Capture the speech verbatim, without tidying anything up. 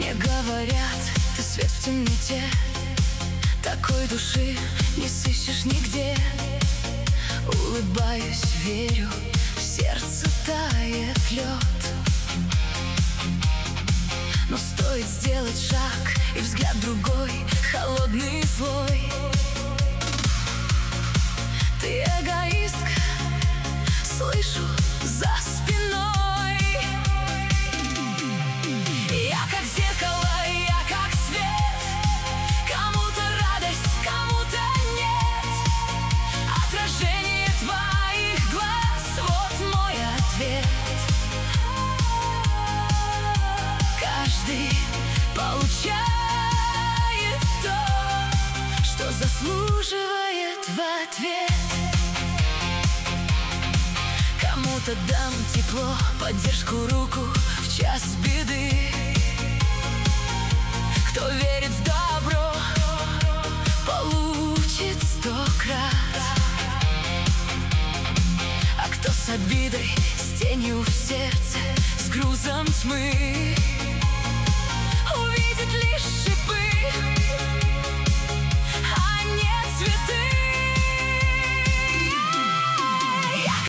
Мне говорят, ты свет в темноте, такой души не сыщешь нигде. Улыбаюсь, верю, в сердце тает лед. Но стоит сделать шаг, и взгляд другой, холодный и злой. Ты эгоистка, слышу за спиной. Я как зеркало, я как свет, кому-то радость, кому-то нет. Отражение твоих глаз, вот мой ответ. Каждый получает то, что заслуживает в ответ. Кому-то дам тепло, поддержку, руку в час беды. Кто верит в добро, получит сто крат. А кто с обидой, с тенью в сердце, с грузом тьмы, увидит лишь шипы.